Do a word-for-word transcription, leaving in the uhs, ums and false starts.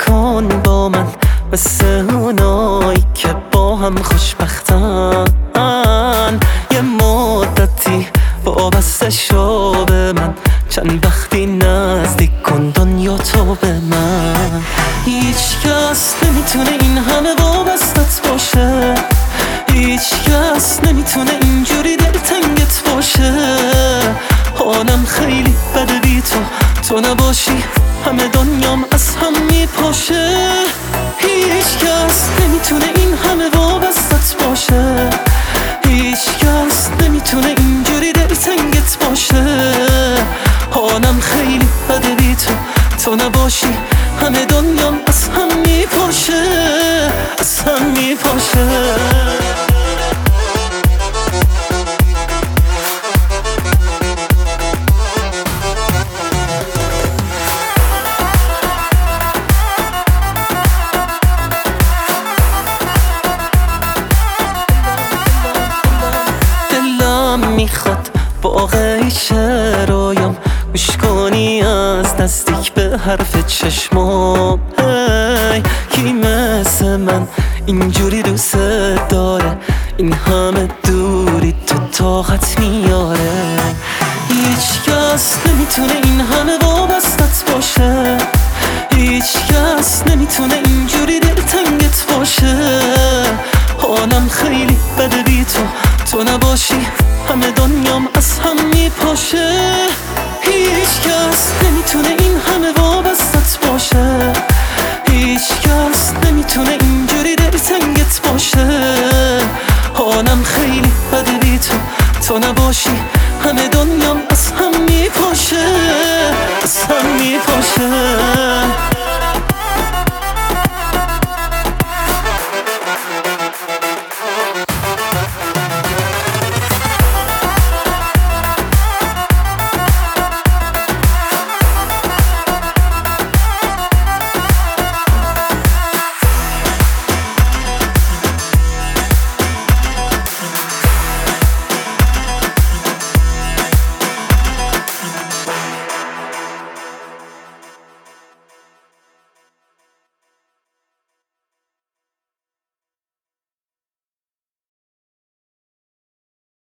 نکن با من مثل اونایی که با هم خوشبختن. یه مدتی وابسته شو به من، چند وقتی نزدیک کن دنیا تو به من. هیچ کس نمیتونه این همه وابستت باشه، هیچ کس نمیتونه اینجوری دلتنگت باشه. حالم خیلی بده بی تو، تو نباشی همه دنیام از هم میپاشه. هیچ کس نمیتونه این همه وابستت باشه، هیچ کس نمیتونه اینجوری دلتنگت باشه. حالم خیلی بده بی تو، تو نباشی همه دنیام از هم میپاشه، از هم میپاشه. میخواد واقعی شه رویام، گوش کنی از نزدیک به حرف چشمام. هی کی مثل من اینجوری دوست داره، این همه دوری تو طاقت میاره. هیچ کس نمیتونه این همه وابستت باشه، هیچ کس نمیتونه اینجوری دلتنگت باشه. حالم خیلی بده بی تو، تو نباشی همه دنیام از هم میپاشه. هیچ کس نمیتونه این همه وابستت باشه، هیچ کس نمیتونه اینجوری دلتنگت باشه. حالم خیلی بده بی تو، تو نباشی